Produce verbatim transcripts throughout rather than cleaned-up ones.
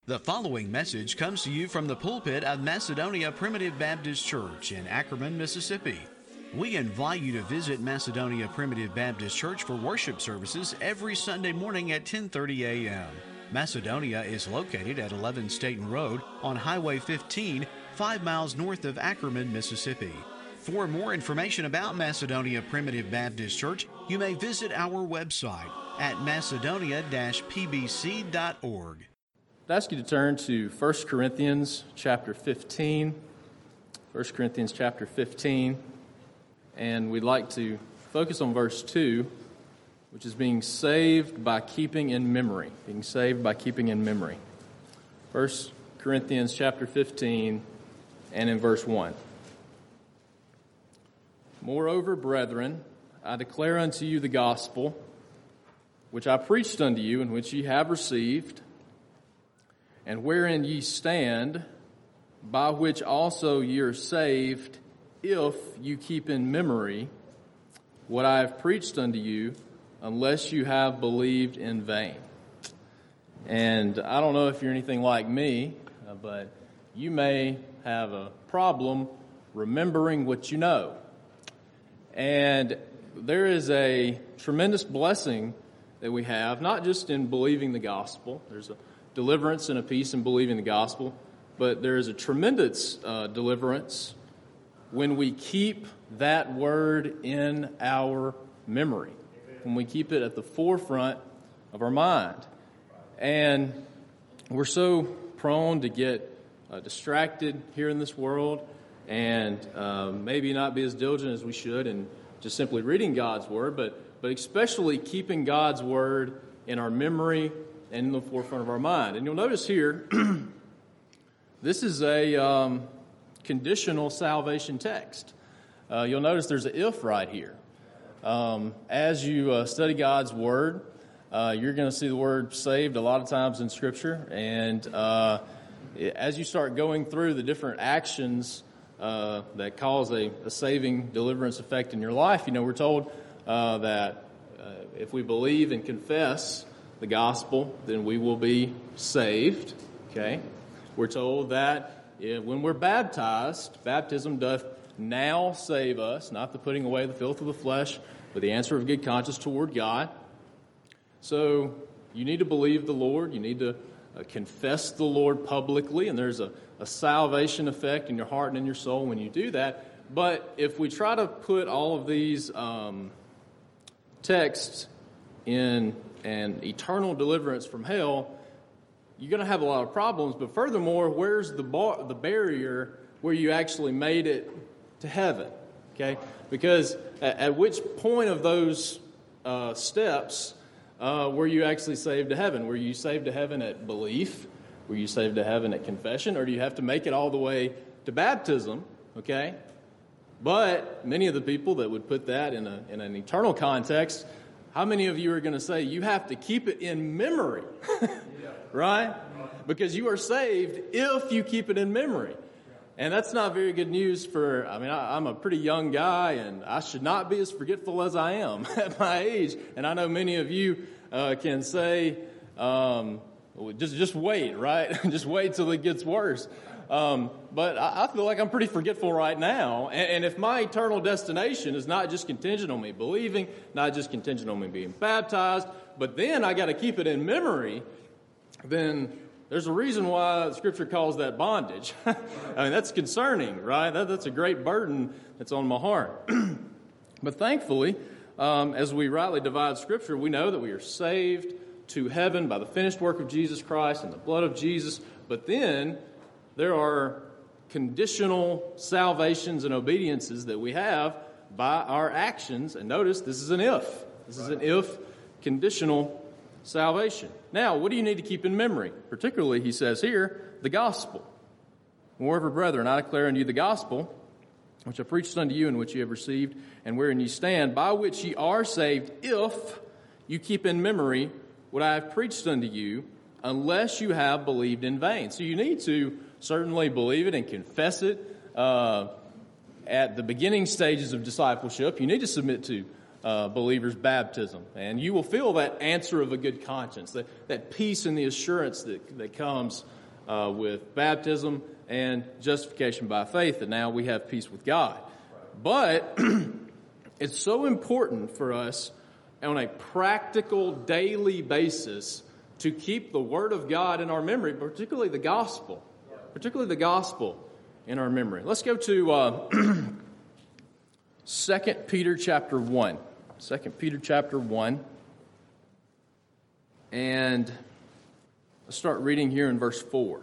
The following message comes to you from the pulpit of Macedonia Primitive Baptist Church in Ackerman, Mississippi. We invite you to visit Macedonia Primitive Baptist Church for worship services every Sunday morning at ten thirty a.m. Macedonia is located at eleven Staten Road on Highway fifteen, five miles north of Ackerman, Mississippi. For more information about Macedonia Primitive Baptist Church, you may visit our website at macedonia dash p b c dot org. I'd ask you to turn to First Corinthians chapter fifteen. First Corinthians chapter fifteen. And we'd like to focus on verse two, which is being saved by keeping in memory. Being saved by keeping in memory. First Corinthians chapter fifteen and in verse one. Moreover, brethren, I declare unto you the gospel, which I preached unto you, and which ye have received, and wherein ye stand, by which also ye are saved, if you keep in memory what I have preached unto you, unless you have believed in vain. And I don't know if you're anything like me, uh, but you may have a problem remembering what you know. And there is a tremendous blessing that we have, not just in believing the gospel. There's a deliverance and a peace in believing the gospel, but there is a tremendous uh, deliverance when we keep that word in our memory, when we keep it at the forefront of our mind. And we're so prone to get uh, distracted here in this world and uh, maybe not be as diligent as we should in just simply reading God's word, but, but especially keeping God's word in our memory and in the forefront of our mind. And you'll notice here, this is a um, conditional salvation text. Uh, you'll notice there's an if right here. Um, as you uh, study God's Word, uh, you're going to see the word saved a lot of times in Scripture. And uh, as you start going through the different actions uh, that cause a, a saving deliverance effect in your life, you know, we're told uh, that uh, if we believe and confess the gospel, then we will be saved, okay? We're told that when we're baptized, baptism doth now save us, not the putting away the filth of the flesh, but the answer of good conscience toward God. So you need to believe the Lord. You need to uh, confess the Lord publicly, and there's a, a salvation effect in your heart and in your soul when you do that. But if we try to put all of these um, texts in an eternal deliverance from hell, you're going to have a lot of problems. But furthermore, where's the bar, the barrier where you actually made it to heaven? Okay, because at, at which point of those uh, steps uh, were you actually saved to heaven? Were you saved to heaven at belief? Were you saved to heaven at confession? Or do you have to make it all the way to baptism? Okay, but many of the people that would put that in a in an eternal context, how many of you are going to say you have to keep it in memory? Right? Because you are saved if you keep it in memory. And that's not very good news for, I mean, I, I'm a pretty young guy, and I should not be as forgetful as I am at my age. And I know many of you uh, can say, um, just just wait, right? Just wait till it gets worse. Um, but I, I feel like I'm pretty forgetful right now. And, and if my eternal destination is not just contingent on me believing, not just contingent on me being baptized, but then I got to keep it in memory, then there's a reason why Scripture calls that bondage. I mean, that's concerning, right? That, that's a great burden that's on my heart. But thankfully, um, as we rightly divide Scripture, we know that we are saved to heaven by the finished work of Jesus Christ and the blood of Jesus. But then there are conditional salvations and obediences that we have by our actions. And notice, this is an if. This is an if conditional salvation. Now, what do you need to keep in memory? Particularly, he says here, the gospel. Moreover, brethren, I declare unto you the gospel, which I preached unto you, and which ye have received, and wherein ye stand, by which ye are saved, if you keep in memory what I have preached unto you, unless you have believed in vain. So you need to certainly believe it and confess it uh, at the beginning stages of discipleship. You need to submit to uh, believer's baptism. And you will feel that answer of a good conscience, that, that peace and the assurance that, that comes uh, with baptism and justification by faith, that now we have peace with God. But it's so important for us on a practical daily basis to keep the Word of God in our memory, particularly the gospel, particularly the gospel in our memory. Let's go to uh, Second Peter chapter one. Second Peter chapter one. And let's start reading here in verse four.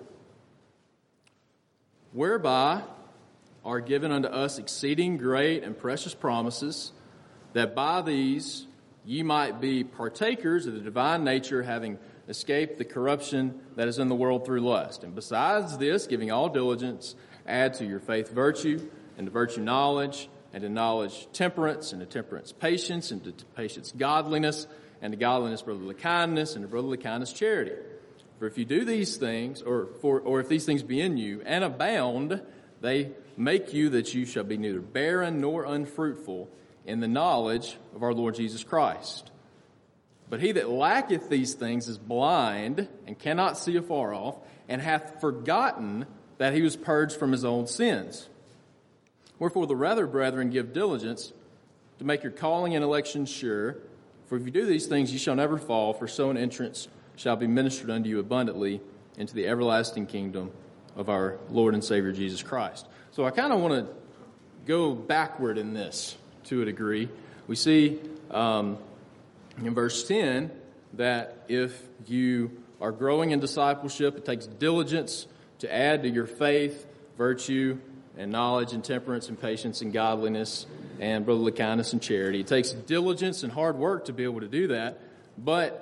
Whereby are given unto us exceeding great and precious promises, that by these ye might be partakers of the divine nature, having escaped the corruption that is in the world through lust. And besides this, giving all diligence, add to your faith virtue, and to virtue knowledge, and to knowledge temperance, and to temperance patience, and to patience godliness, and to godliness brotherly kindness, and to brotherly kindness charity. For if you do these things, or for or if these things be in you, and abound, they make you that you shall be neither barren nor unfruitful in the knowledge of our Lord Jesus Christ. But he that lacketh these things is blind, and cannot see afar off, and hath forgotten that he was purged from his own sins. Wherefore the rather, brethren, give diligence to make your calling and election sure. For if you do these things, ye shall never fall, for so an entrance shall be ministered unto you abundantly into the everlasting kingdom of our Lord and Savior Jesus Christ. So I kind of want to go backward in this to a degree. We see um, in verse ten that if you are growing in discipleship, it takes diligence to add to your faith, virtue, and knowledge, and temperance, and patience, and godliness, and brotherly kindness, and charity. It takes diligence and hard work to be able to do that. But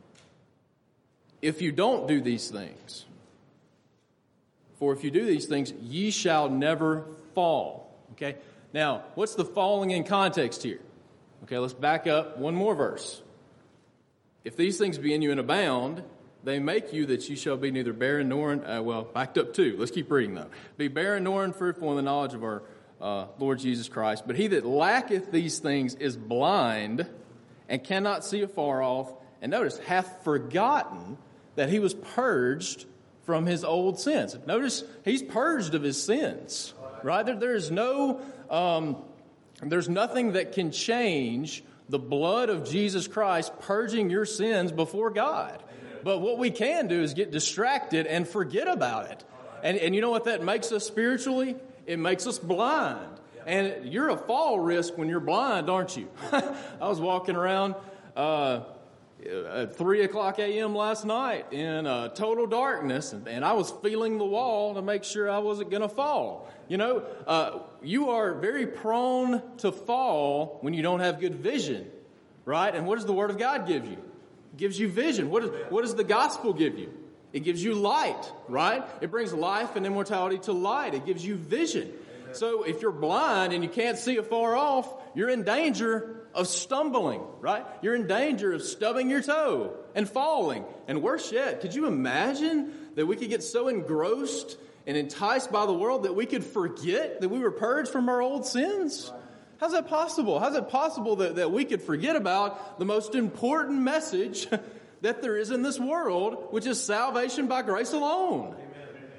if you don't do these things, for if you do these things, ye shall never fall. Okay? Now, what's the falling in context here? Okay, let's back up one more verse. If these things be in you and abound, they make you that you shall be neither barren nor, uh, well, backed up two. Let's keep reading though. Be barren nor unfruitful in the knowledge of our uh, Lord Jesus Christ. But he that lacketh these things is blind and cannot see afar off. And notice, hath forgotten that he was purged from his old sins. Notice, he's purged of his sins, right? There, there is no, um, there's nothing that can change the blood of Jesus Christ purging your sins before God. But what we can do is get distracted and forget about it. And, and you know what that makes us spiritually? It makes us blind. And you're a fall risk when you're blind, aren't you? I was walking around uh, at three o'clock a.m. last night in uh, total darkness, and, and I was feeling the wall to make sure I wasn't going to fall. You know, uh, you are very prone to fall when you don't have good vision, right? And what does the Word of God give you? It gives you vision. What, is, what does the gospel give you? It gives you light, right? It brings life and immortality to light. It gives you vision. So if you're blind and you can't see afar off, you're in danger of stumbling, right? You're in danger of stubbing your toe and falling. And worse yet, could you imagine that we could get so engrossed and enticed by the world that we could forget that we were purged from our old sins? How's that possible? How's it possible that, that we could forget about the most important message that there is in this world, which is salvation by grace alone? Amen.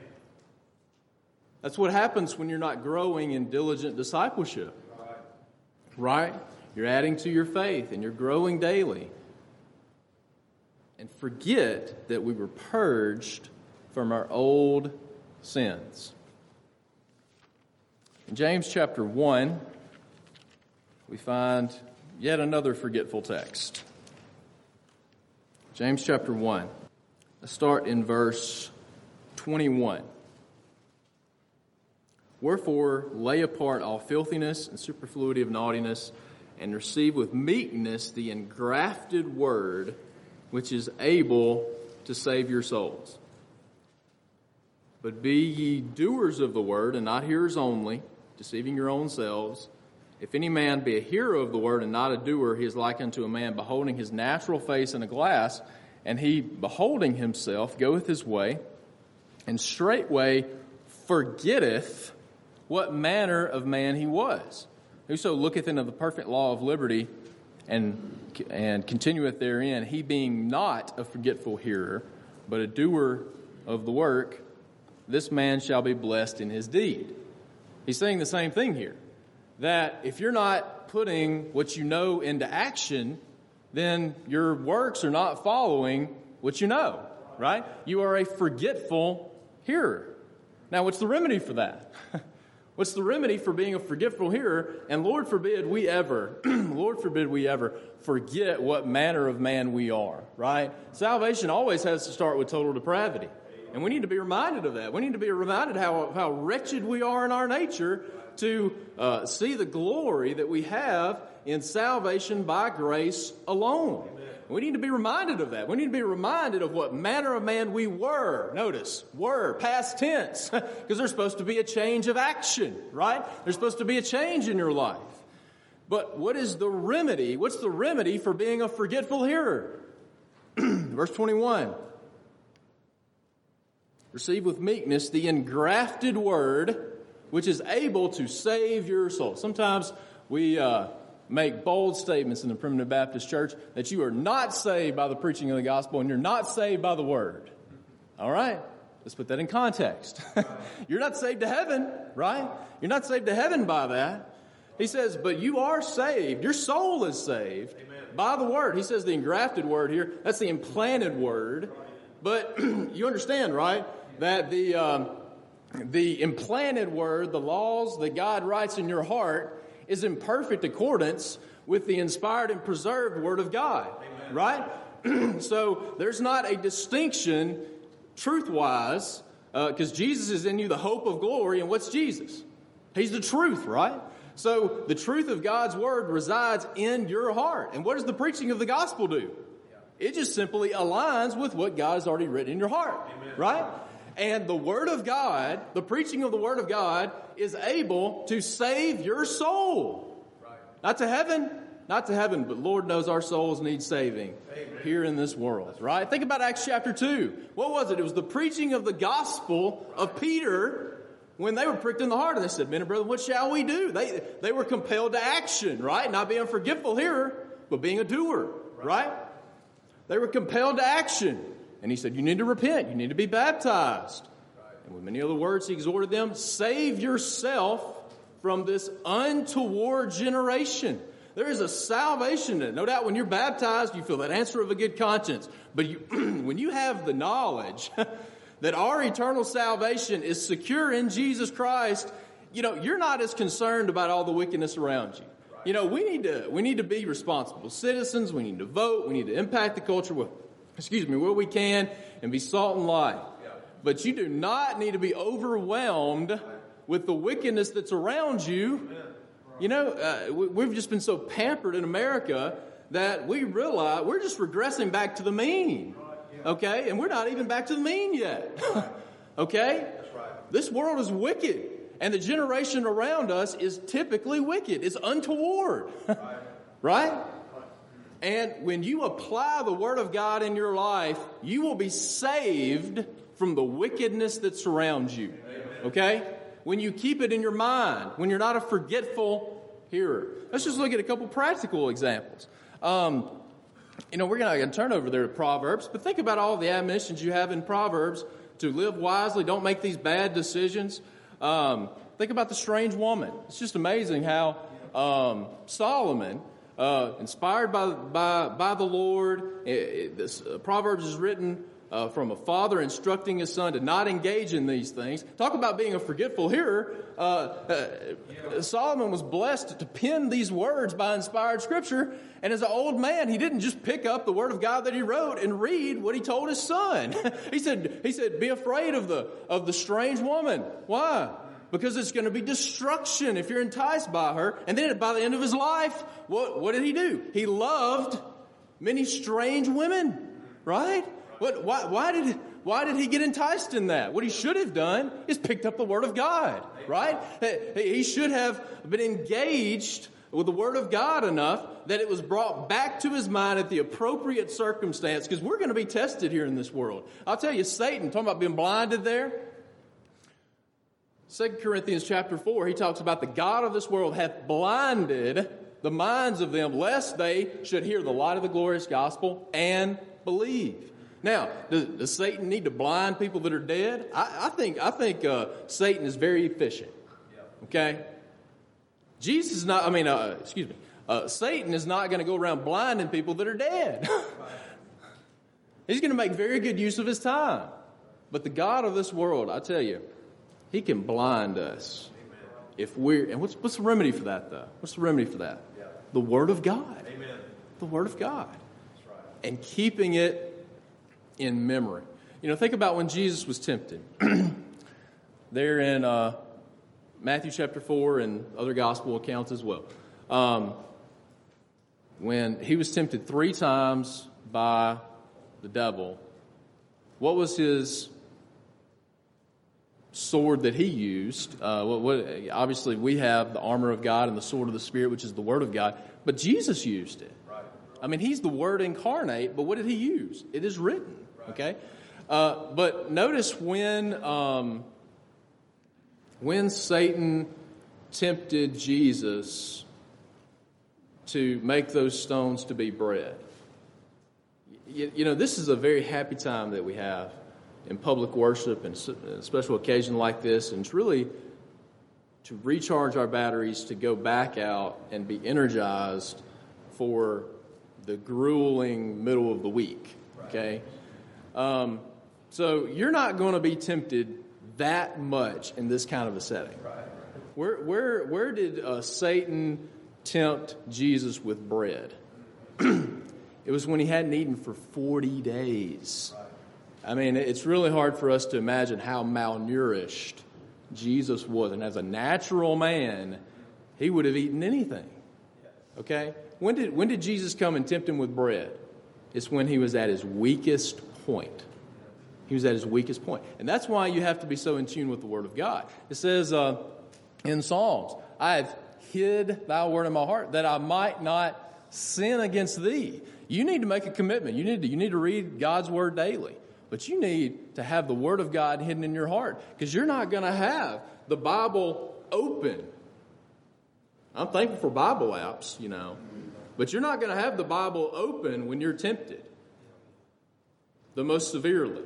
That's what happens when you're not growing in diligent discipleship. Right? You're adding to your faith and you're growing daily. And forget that we were purged from our old sins. In James chapter one, we find yet another forgetful text. James chapter one. Let's start in verse twenty-one. Wherefore lay apart all filthiness and superfluity of naughtiness, and receive with meekness the engrafted word, which is able to save your souls. But be ye doers of the word, and not hearers only, deceiving your own selves. If any man be a hearer of the word and not a doer, he is like unto a man beholding his natural face in a glass, and he, beholding himself, goeth his way, and straightway forgetteth what manner of man he was. Whoso looketh into the perfect law of liberty and and continueth therein, he being not a forgetful hearer, but a doer of the work, this man shall be blessed in his deed. He's saying the same thing here, that if you're not putting what you know into action, then your works are not following what you know, right? You are a forgetful hearer. Now, what's the remedy for that? What's the remedy for being a forgetful hearer? And Lord forbid we ever, Lord forbid we ever forget what manner of man we are, right? Salvation always has to start with total depravity. And we need to be reminded of that. We need to be reminded how, how wretched we are in our nature to uh, see the glory that we have in salvation by grace alone. We need to be reminded of that. We need to be reminded of what manner of man we were. Notice, were, past tense, because there's supposed to be a change of action, right? There's supposed to be a change in your life. But what is the remedy? What's the remedy for being a forgetful hearer? Verse twenty-one. Receive with meekness the engrafted word, which is able to save your soul. Sometimes we uh, make bold statements in the Primitive Baptist Church that you are not saved by the preaching of the gospel and you're not saved by the word. All right? Let's put that in context. You're not saved to heaven, right? You're not saved to heaven by that. He says, but you are saved. Your soul is saved Amen. By the word. He says the engrafted word here. That's the implanted word. But you understand, right, that the um, the implanted word, the laws that God writes in your heart, is in perfect accordance with the inspired and preserved Word of God, Amen. Right? So there's not a distinction truth-wise, because uh, Jesus is in you, the hope of glory, and what's Jesus? He's the truth, right? So the truth of God's Word resides in your heart. And what does the preaching of the gospel do? It just simply aligns with what God has already written in your heart, Amen. Right? And the Word of God, the preaching of the Word of God, is able to save your soul. Right. Not to heaven, not to heaven, but Lord knows our souls need saving Amen. Here in this world, right? Think about Acts chapter two. What was it? It was the preaching of the gospel of Peter when they were pricked in the heart. And they said, men and brethren, what shall we do? They, they were compelled to action, right? Not being a forgetful hearer, but being a doer, right? They were compelled to action. And he said, you need to repent. You need to be baptized. And with many other words, he exhorted them, save yourself from this untoward generation. There is a salvation in it. No doubt when you're baptized, you feel that answer of a good conscience. But you, when you have the knowledge that our eternal salvation is secure in Jesus Christ, you know, you're not as concerned about all the wickedness around you. You know, we need to we need to be responsible citizens. We need to vote. We need to impact the culture with, excuse me, where we can and be salt and light. But you do not need to be overwhelmed with the wickedness that's around you. You know, uh, we, we've just been so pampered in America that we realize we're just regressing back to the mean. Okay? And we're not even back to the mean yet. Okay? This world is wicked. And the generation around us is typically wicked. It's untoward. Right? And when you apply the Word of God in your life, you will be saved from the wickedness that surrounds you. Okay? When you keep it in your mind, when you're not a forgetful hearer. Let's just look at a couple practical examples. Um, you know, we're going to turn over there to Proverbs, but think about all the admonitions you have in Proverbs to live wisely, don't make these bad decisions. Um, think about the strange woman. It's just amazing how um, Solomon, uh, inspired by by by the Lord, it, it, this uh, Proverbs is written uh, from a father instructing his son to not engage in these things. Talk about being a forgetful hearer. Uh, uh, Solomon was blessed to pen these words by inspired Scripture, and as an old man, he didn't just pick up the Word of God that he wrote and read what he told his son. he said, "He said, be afraid of the of the strange woman." Why? Because it's going to be destruction if you're enticed by her. And then by the end of his life, what, what did he do? He loved many strange women, right? What, why, why did why did he get enticed in that? What he should have done is picked up the Word of God, right? He should have been engaged with the Word of God enough that it was brought back to his mind at the appropriate circumstance, because we're going to be tested here in this world. I'll tell you, Satan, talking about being blinded there, Second Corinthians chapter four, he talks about the God of this world hath blinded the the minds of them, lest they should hear the light of the glorious gospel and believe. Now, does, does Satan need to blind people that are dead? I, I think I think uh, Satan is very efficient. Okay? Jesus is not, I mean, uh, excuse me, uh, Satan is not going to go around blinding people that are dead. He's going to make very good use of his time. But the God of this world, I tell you, he can blind us. If we're, and what's, what's the remedy for that, though? What's the remedy for that? Yeah. The Word of God. Amen. The Word of God. That's right. And keeping it in memory. You know, think about when Jesus was tempted. There in uh, Matthew chapter four and other gospel accounts as well. Um, when he was tempted three times by the devil, what was his sword that he used? Uh, what, what, obviously, we have the armor of God and the sword of the Spirit, which is the Word of God. But Jesus used it. Right. I mean, he's the Word incarnate, but what did he use? It is written. Right. Okay? Uh, but notice when um, when Satan tempted Jesus to make those stones to be bread. You, you know, this is a very happy time that we have in public worship and a special occasion like this, and it's really to recharge our batteries to go back out and be energized for the grueling middle of the week, okay? Um, so you're not going to be tempted that much in this kind of a setting. Where, where, where did uh, Satan tempt Jesus with bread? It was when he hadn't eaten for forty days. I mean, it's really hard for us to imagine how malnourished Jesus was. And as a natural man, he would have eaten anything. Okay? When did, when did Jesus come and tempt him with bread? It's when he was at his weakest point. He was at his weakest point. And that's why you have to be so in tune with the Word of God. It says uh, in Psalms, I have hid thy word in my heart that I might not sin against thee. You need to make a commitment. You need to, you need to read God's Word daily. But you need to have the Word of God hidden in your heart, because you're not going to have the Bible open. I'm thankful for Bible apps, you know, but you're not going to have the Bible open when you're tempted the most severely.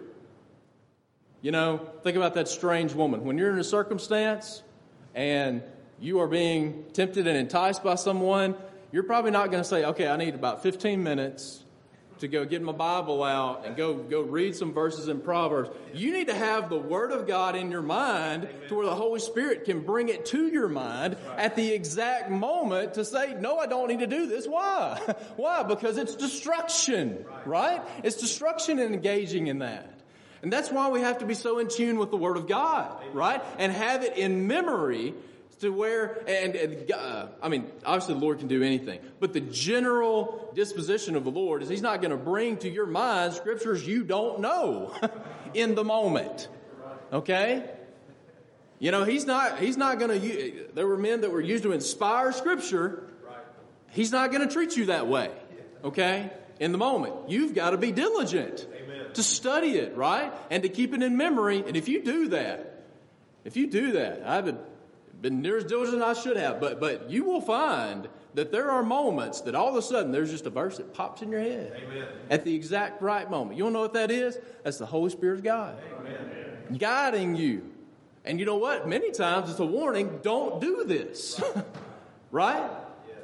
You know, think about that strange woman. When you're in a circumstance and you are being tempted and enticed by someone, you're probably not going to say, okay, I need about fifteen minutes to go get my Bible out and go go read some verses in Proverbs. You need to have the Word of God in your mind to where the Holy Spirit can bring it to your mind at the exact moment to say, no, I don't need to do this. Why? Why? Because it's destruction, right? It's destruction in engaging in that. And that's why we have to be so in tune with the Word of God, right? And have it in memory to where, and, and uh, I mean, obviously the Lord can do anything, but the general disposition of the Lord is He's not going to bring to your mind scriptures you don't know in the moment. Okay? You know, He's not, He's not going to, there were men that were used to inspire scripture. He's not going to treat you that way. Okay? In the moment. You've got to be diligent to study it, right? And to keep it in memory. And if you do that, if you do that, I've been Been near as diligent as I should have, but but you will find that there are moments that all of a sudden there's just a verse that pops in your head. Amen. At the exact right moment. You want to know what that is? That's the Holy Spirit of God. Amen. Guiding you. And you know what? Many times it's a warning, don't do this. Right? Right? Yes.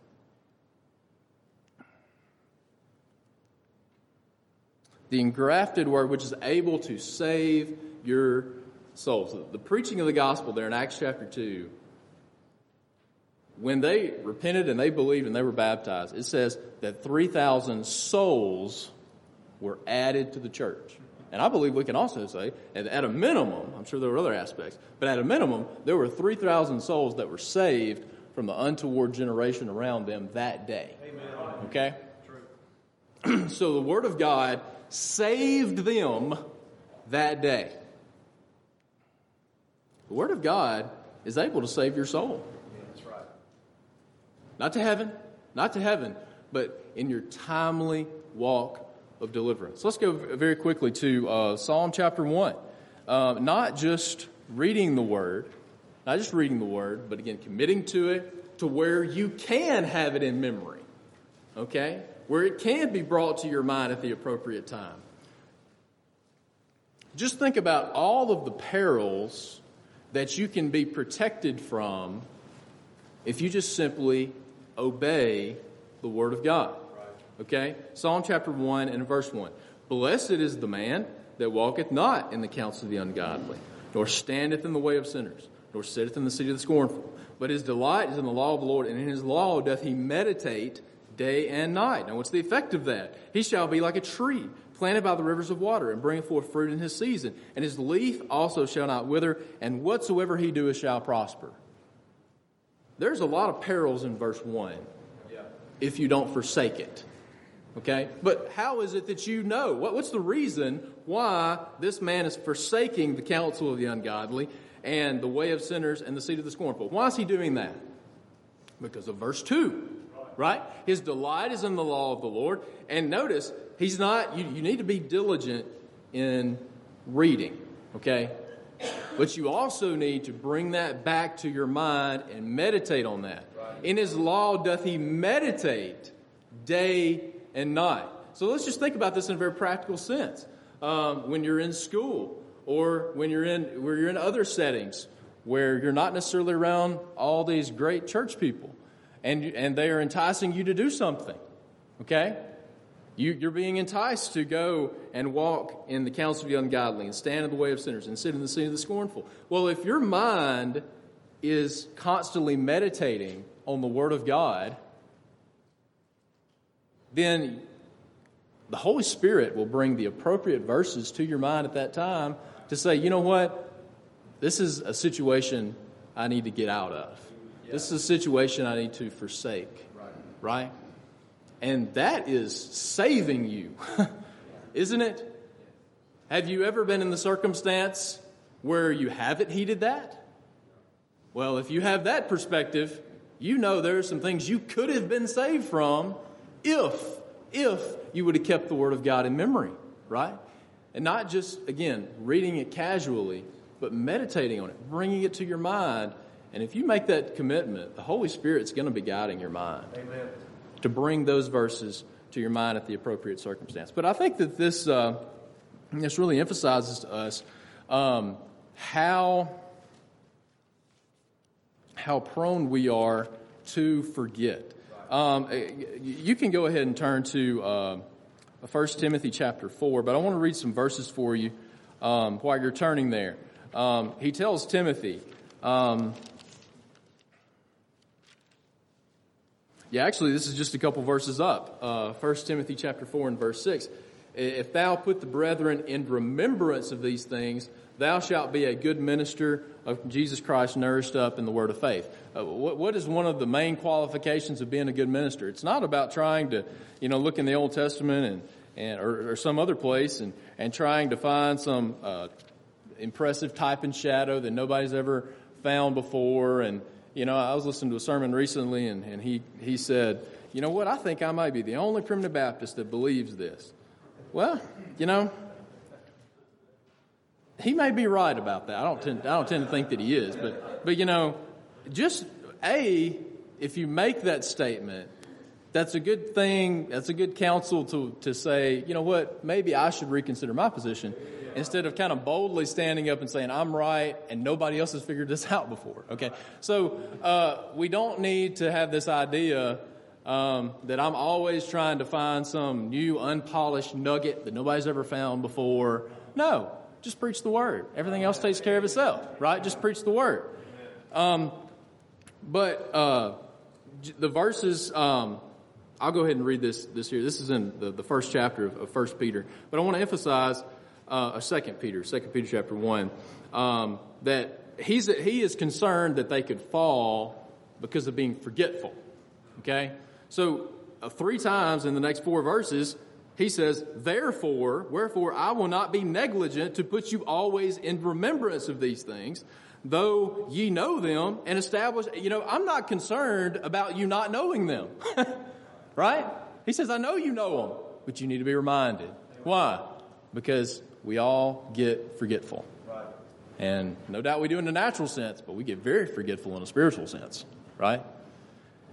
The engrafted word, which is able to save your souls. The preaching of the gospel there in Acts chapter two, when they repented and they believed and they were baptized, it says that three thousand souls were added to the church. And I believe we can also say, at a minimum, I'm sure there were other aspects, but at a minimum, there were three thousand souls that were saved from the untoward generation around them that day. Amen. Okay? True. So the Word of God saved them that day. The Word of God is able to save your soul. Yeah, that's right. Not to heaven, not to heaven, but in your timely walk of deliverance. Let's go very quickly to uh, Psalm chapter one. Uh, not just reading the Word, not just reading the Word, but again, committing to it, to where you can have it in memory, okay? Where it can be brought to your mind at the appropriate time. Just think about all of the perils that you can be protected from if you just simply obey the Word of God. Okay? Psalm chapter one and verse one. Blessed is the man that walketh not in the counsel of the ungodly, nor standeth in the way of sinners, nor sitteth in the seat of the scornful. But his delight is in the law of the Lord, and in his law doth he meditate day and night. Now what's the effect of that? He shall be like a tree planted by the rivers of water, and bringeth forth fruit in his season. And his leaf also shall not wither, and whatsoever he doeth shall prosper. There's a lot of perils in verse one if you don't forsake it. Okay? But how is it that you know? What, what's the reason why this man is forsaking the counsel of the ungodly and the way of sinners and the seat of the scornful? Why is he doing that? Because of verse two. Right? His delight is in the law of the Lord. And notice, he's not, you, you need to be diligent in reading. Okay? But you also need to bring that back to your mind and meditate on that. In his law doth he meditate day and night. So let's just think about this in a very practical sense. Um, when you're in school or when you're in where you're in other settings where you're not necessarily around all these great church people and and they are enticing you to do something, okay? You, you're being enticed to go and walk in the counsel of the ungodly and stand in the way of sinners and sit in the seat of the scornful. Well, if your mind is constantly meditating on the Word of God, then the Holy Spirit will bring the appropriate verses to your mind at that time to say, you know what? This is a situation I need to get out of. Yeah. This is a situation I need to forsake. Right? Right? And that is saving you, isn't it? Have you ever been in the circumstance where you haven't heeded that? Well, if you have that perspective, you know there are some things you could have been saved from if, if you would have kept the Word of God in memory, right? And not just, again, reading it casually, but meditating on it, bringing it to your mind. And if you make that commitment, the Holy Spirit's going to be guiding your mind. Amen. To bring those verses to your mind at the appropriate circumstance. But I think that this uh, this really emphasizes to us um, how how prone we are to forget. Um, you can go ahead and turn to uh, First Timothy chapter four, but I want to read some verses for you um, while you're turning there. Um, he tells Timothy. Um, Yeah, actually, this is just a couple verses up. Uh, First Timothy chapter four and verse six. If thou put the brethren in remembrance of these things, thou shalt be a good minister of Jesus Christ, nourished up in the word of faith. Uh, what, what is one of the main qualifications of being a good minister? It's not about trying to, you know, look in the Old Testament and, and or, or some other place and, and trying to find some uh, impressive type and shadow that nobody's ever found before. And you know, I was listening to a sermon recently, and, and he, he said, you know what, I think I might be the only primitive Baptist that believes this. Well, you know, he may be right about that. I don't tend, I don't tend to think that he is. But, but you know, just, A, if you make that statement, that's a good thing, that's a good counsel to, to say, you know what, maybe I should reconsider my position. Instead of kind of boldly standing up and saying, I'm right, and nobody else has figured this out before. Okay, so uh, we don't need to have this idea um, that I'm always trying to find some new unpolished nugget that nobody's ever found before. No, just preach the Word. Everything else takes care of itself, right? Just preach the Word. Um, but uh, the verses, um, I'll go ahead and read this this here. This is in the, the first chapter of, of First Peter. But I want to emphasize Uh, a Second Peter, Second Peter chapter one, um, that he's he is concerned that they could fall because of being forgetful. Okay, so uh, three times in the next four verses, he says, "Therefore, wherefore, I will not be negligent to put you always in remembrance of these things, though ye know them and establish." You know, I'm not concerned about you not knowing them, right? He says, "I know you know them, but you need to be reminded." Why? Because we all get forgetful. Right. And no doubt we do in a natural sense, but we get very forgetful in a spiritual sense, right?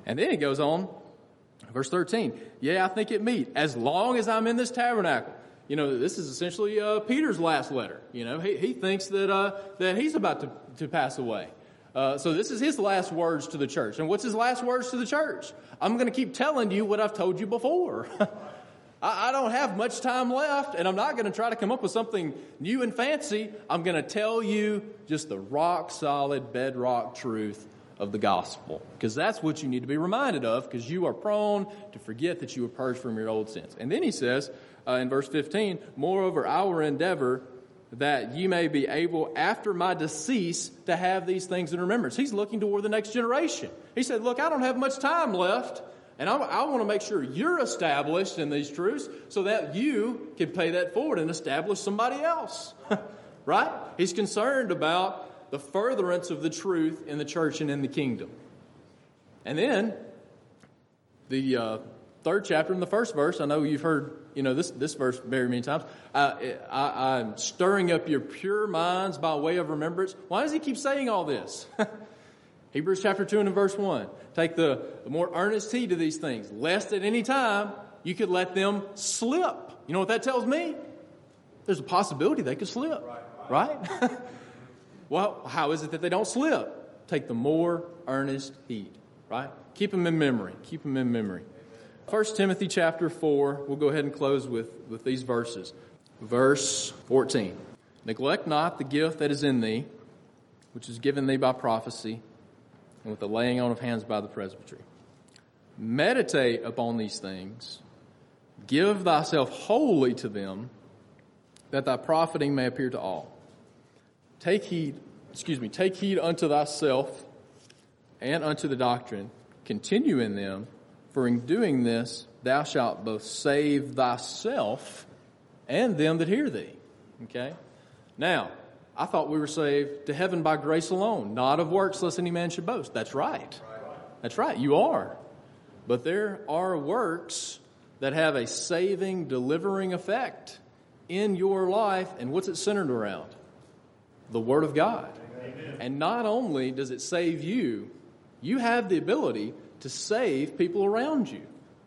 And then he goes on, verse thirteen, "Yea, I think it meet, as long as I'm in this tabernacle." You know, this is essentially uh, Peter's last letter. You know, he, he thinks that uh, that he's about to, to pass away. Uh, so this is his last words to the church. And what's his last words to the church? "I'm going to keep telling you what I've told you before." I, I don't have much time left, and I'm not going to try to come up with something new and fancy. I'm going to tell you just the rock-solid, bedrock truth of the gospel, because that's what you need to be reminded of, because you are prone to forget that you were purged from your old sins. And then he says uh, in verse fifteen, "Moreover, I will endeavor that ye may be able after my decease to have these things in remembrance." He's looking toward the next generation. He said, look, I don't have much time left, and I, I want to make sure you're established in these truths so that you can pay that forward and establish somebody else. Right? He's concerned about the furtherance of the truth in the church and in the kingdom. And then the uh, third chapter in the first verse, I know you've heard you know this this verse very many times. Uh, I, I'm stirring up your pure minds by way of remembrance. Why does he keep saying all this? Hebrews chapter two and verse one. Take the, the more earnest heed to these things, lest at any time you could let them slip. You know what that tells me? There's a possibility they could slip. Right? right? Well, how is it that they don't slip? Take the more earnest heed. Right? Keep them in memory. Keep them in memory. First Timothy chapter four, we'll go ahead and close with, with these verses. Verse fourteen. "Neglect not the gift that is in thee, which is given thee by prophecy, and with the laying on of hands by the presbytery. Meditate upon these things, give thyself wholly to them, that thy profiting may appear to all. Take heed, excuse me, take heed unto thyself and unto the doctrine, continue in them, for in doing this thou shalt both save thyself and them that hear thee." Okay? Now, I thought we were saved to heaven by grace alone, not of works, lest any man should boast. That's right. That's right. You are. But there are works that have a saving, delivering effect in your life. And what's it centered around? The Word of God. Amen. And not only does it save you, you have the ability to save people around you.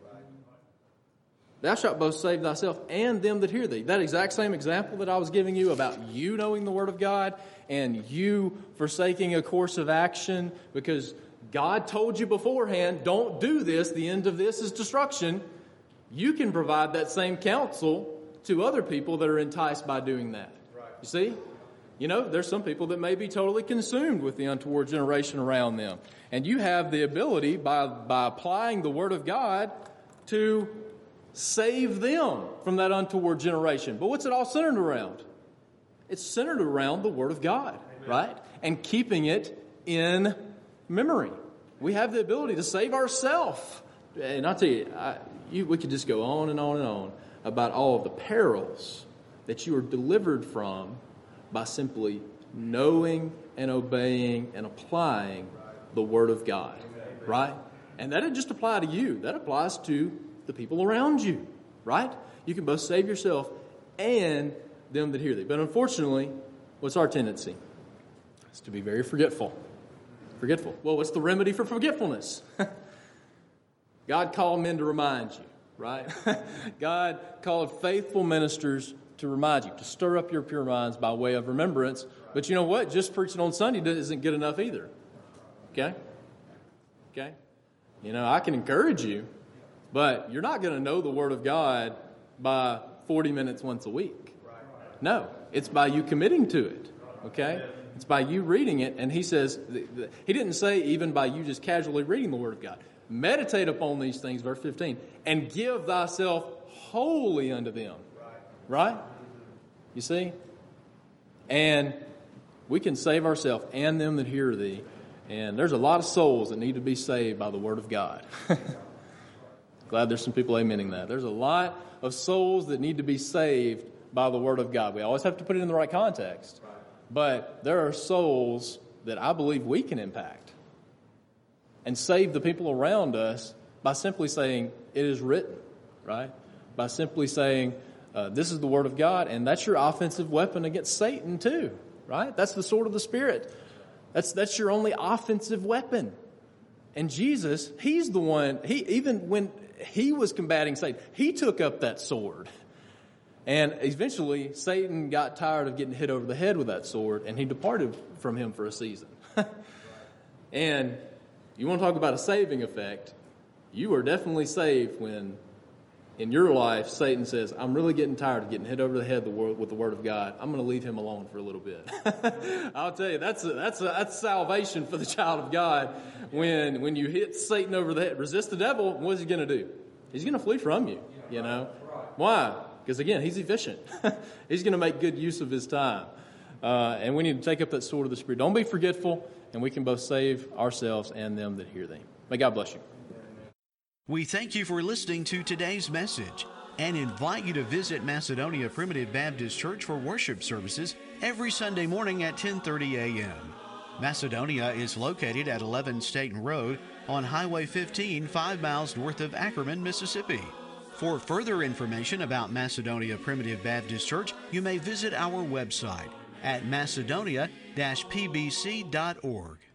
"Thou shalt both save thyself and them that hear thee." That exact same example that I was giving you about you knowing the Word of God and you forsaking a course of action because God told you beforehand, don't do this, the end of this is destruction. You can provide that same counsel to other people that are enticed by doing that. You see? You know, there's some people that may be totally consumed with the untoward generation around them. And you have the ability, by, by applying the Word of God, to save them from that untoward generation. But what's it all centered around? It's centered around the Word of God, Amen. Right? And keeping it in memory. We have the ability to save ourselves. And I'll tell you, I, you, we could just go on and on and on about all of the perils that you are delivered from by simply knowing and obeying and applying the Word of God, right? And that doesn't just apply to you. That applies to the people around you, right? You can both save yourself and them that hear thee. But unfortunately, what's our tendency? It's to be very forgetful. Forgetful. Well, what's the remedy for forgetfulness? God called men to remind you, right? God called faithful ministers to remind you, to stir up your pure minds by way of remembrance. But you know what? Just preaching on Sunday isn't good enough either. Okay? Okay? You know, I can encourage you, but you're not going to know the Word of God by forty minutes once a week. No, it's by you committing to it. Okay? It's by you reading it. And he says, he didn't say even by you just casually reading the Word of God. Meditate upon these things, verse fifteen, and give thyself wholly unto them. Right? You see? And we can save ourselves and them that hear thee. And there's a lot of souls that need to be saved by the Word of God. Glad there's some people amening that. There's a lot of souls that need to be saved by the Word of God. We always have to put it in the right context. But there are souls that I believe we can impact and save the people around us by simply saying, it is written, right? By simply saying, uh, this is the Word of God, and that's your offensive weapon against Satan too, right? That's the sword of the Spirit. That's, that's your only offensive weapon. And Jesus, he's the one, he even when he was combating Satan, he took up that sword. And eventually, Satan got tired of getting hit over the head with that sword, and he departed from him for a season. And you want to talk about a saving effect, you are definitely saved when in your life Satan says, I'm really getting tired of getting hit over the head with the Word of God. I'm going to leave him alone for a little bit. I'll tell you, that's a, that's a, that's salvation for the child of God. When when you hit Satan over the head, resist the devil, what is he going to do? He's going to flee from you, you know. Why? Because, again, he's efficient. He's going to make good use of his time. Uh, and we need to take up that sword of the Spirit. Don't be forgetful, and we can both save ourselves and them that hear them. May God bless you. We thank you for listening to today's message and invite you to visit Macedonia Primitive Baptist Church for worship services every Sunday morning at ten thirty a.m. Macedonia is located at eleven Staten Road on Highway fifteen, five miles north of Ackerman, Mississippi. For further information about Macedonia Primitive Baptist Church, you may visit our website at macedonia dash p b c dot org.